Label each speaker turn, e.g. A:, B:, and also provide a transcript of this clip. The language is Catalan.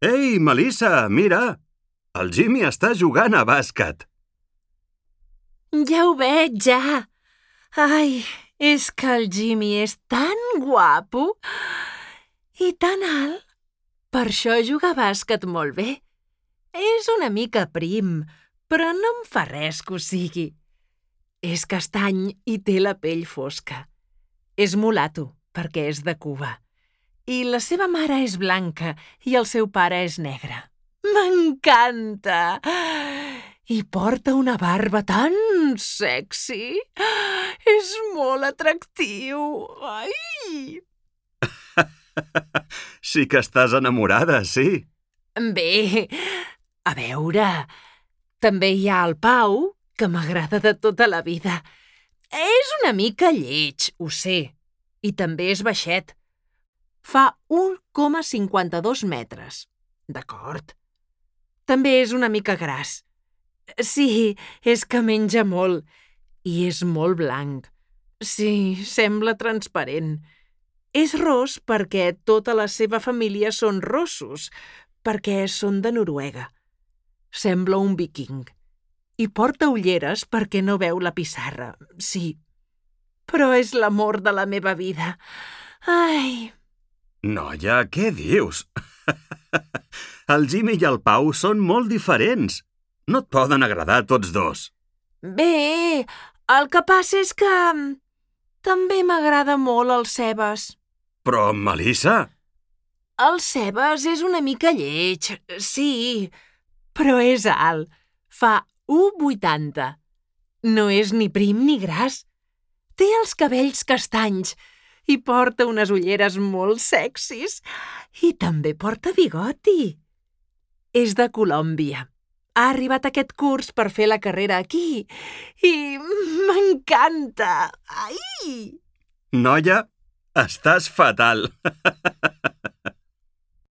A: Ei, Melissa, mira! El Jimmy està jugant a bàsquet.
B: Ja ho veig, ja. Ai, és que el Jimmy és tan guapo i tan alt. Per això juga a bàsquet molt bé. És una mica prim, però no em fa res que ho sigui. És castany i té la pell fosca. És mulato, perquè és de Cuba. I la seva mare és blanca i el seu pare és negre. M'encanta! I porta una barba tan sexy. És molt atractiu. Ai!
A: Sí que estàs enamorada, sí.
B: Bé, a veure, també hi ha el Pau, que m'agrada de tota la vida. És una mica lleig, ho sé, i també és baixet. Fa 1,52 metres, d'acord? També és una mica gras. Sí, és que menja molt, i és molt blanc. Sí, sembla transparent. És ros perquè tota la seva família són rossos, perquè són de Noruega. Sembla un viking. I porta ulleres perquè no veu la pissarra, sí. Però és l'amor de la meva vida. Ai!
A: Noia, què dius? El Jimmy i el Pau són molt diferents. No et poden agradar tots dos.
B: Bé, el que passa és que també m'agrada molt el Sebas.
A: Però, Melissa...
B: El Sebas és una mica lleig, sí, però és alt. Fa 1,80. No és ni prim ni gras. Té els cabells castanys i porta unes ulleres molt sexis i també porta bigoti. És de Colòmbia. Ha arribat a aquest curs per fer la carrera aquí i m'encanta. Ai!
A: Noia, estàs fatal.